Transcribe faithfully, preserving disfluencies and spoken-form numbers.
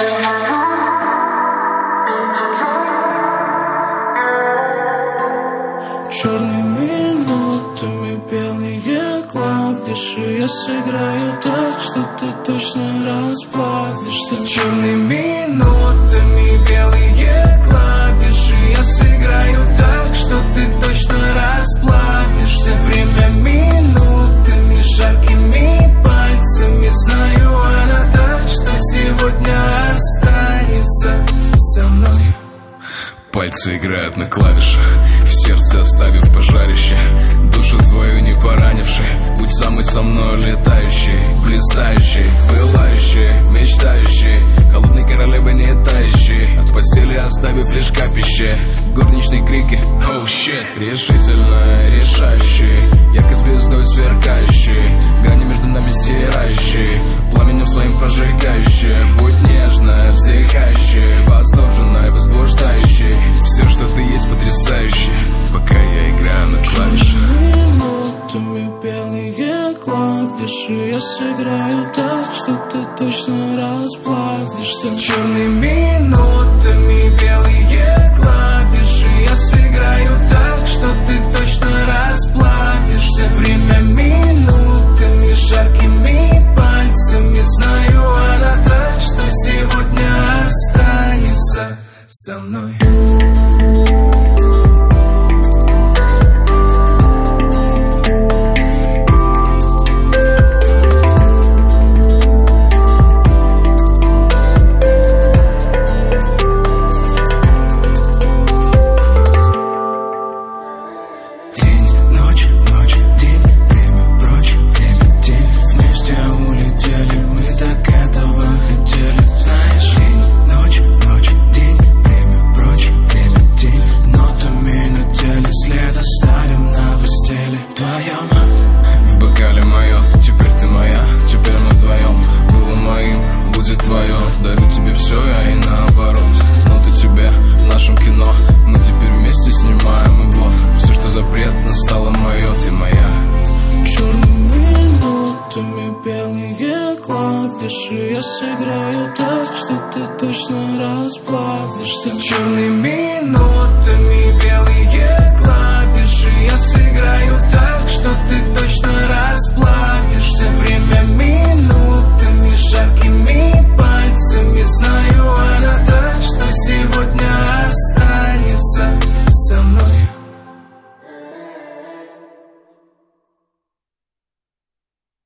Черными нотами белые клавиши. Я сыграю так, что ты точно расплавишься. Черными нотами белые клавиши. Я сыграю так, что ты точно расплавишься. Время минутами, жаркими пальцами. Знаю, она так, что сегодня останется со мной. Пальцы играют на клавишах, в сердце оставив пожарище. Душу твою не поранивший, будь самый со мной летающий, блистающий, пылающий, мечтающий, холодной королевой не тающий, от постели оставив лишь капище. Горничные крики, оу, oh, щит, решительно решающий, яркой звездой сверкающий, грани между нами стирающий, пламенем своим прожигающий. Будь нежная, вздыхающая, восторженная, возбуждающая. Все, что ты есть, потрясающе, пока я играю на клавишах. Минутами белые клавиши. Я сыграю так, что ты точно расплавишься. Черными нотами белые клавиши. Я сыграю так, что ты точно расплавишься. Время минутами, жаркими пальцами. Знаю, она так, что сегодня останется со мной. В бокале мое, теперь ты моя, теперь мы вдвоем. Было моим, будет твое, дарю тебе все, я и наоборот. Но ты тебе в нашем кино, мы теперь вместе снимаем его. Все, что запретно, стало мое, ты моя. Черными нотами белые клавиши. Я сыграю так, что ты точно расплавишься. Черными нотами белые клавиши. Я сыграю так, что ты точно расплавишься. Время